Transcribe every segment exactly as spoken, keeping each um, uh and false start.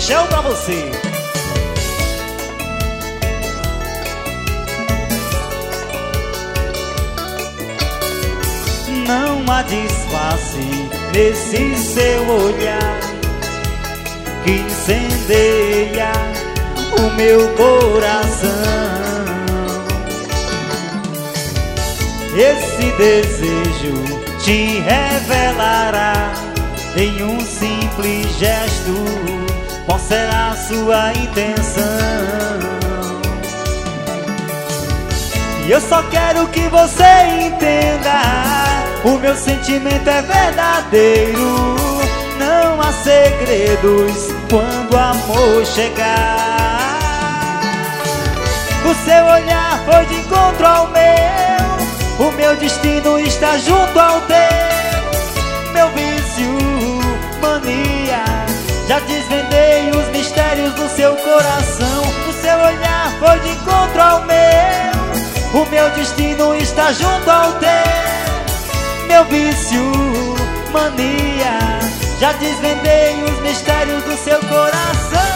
Michel pra você. Não há disfarce nesse seu olhar que incendeia o meu coração. Esse desejo te revelará em um simples gesto qual será a sua intenção. E eu só quero que você entenda, o meu sentimento é verdadeiro. Não há segredos quando o amor chegar. O seu olhar foi de encontro ao meu, o meu destino está junto ao teu. Meu vício, mania, já desvendei os mistérios do seu coração. O seu olhar foi de encontro ao meu, o meu destino está junto ao teu. Meu vício, mania, já desvendei os mistérios do seu coração.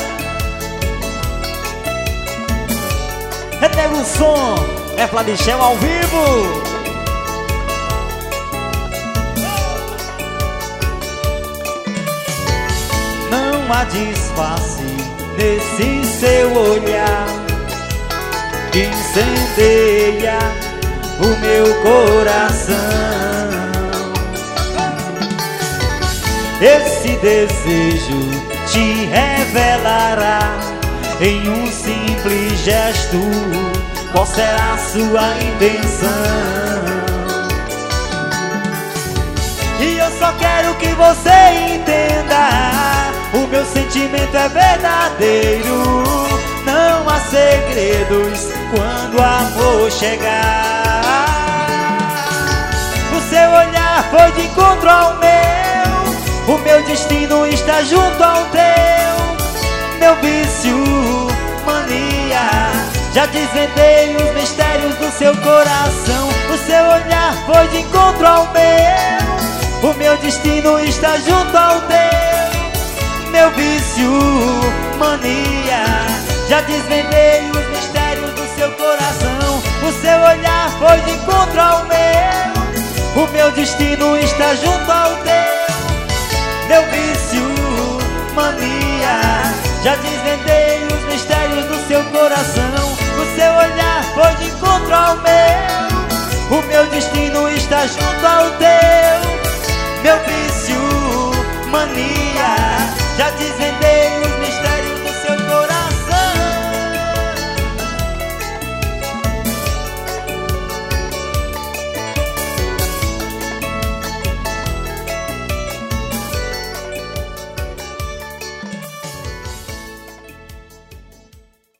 Renega o som, é Flamichel ao vivo. Não há disfarce nesse seu olhar que incendeia o meu coração. Esse desejo te revelará em um simples gesto qual será a sua intenção. E eu só quero que você entenda, o meu sentimento é verdadeiro. Não há segredos quando o amor chegar. O seu olhar foi de encontro ao meu, o meu destino está junto ao teu. Meu vício, mania, já desvendei os mistérios do seu coração. O seu olhar foi de encontro ao meu, o meu destino está junto ao teu. Meu vício, mania, já desvendei os mistérios do seu coração. O seu olhar foi de encontro ao meu, o meu destino está junto ao teu. Meu vício, mania, já desvendei os mistérios do seu coração. O seu olhar foi de encontro ao meu, o meu destino está junto ao teu.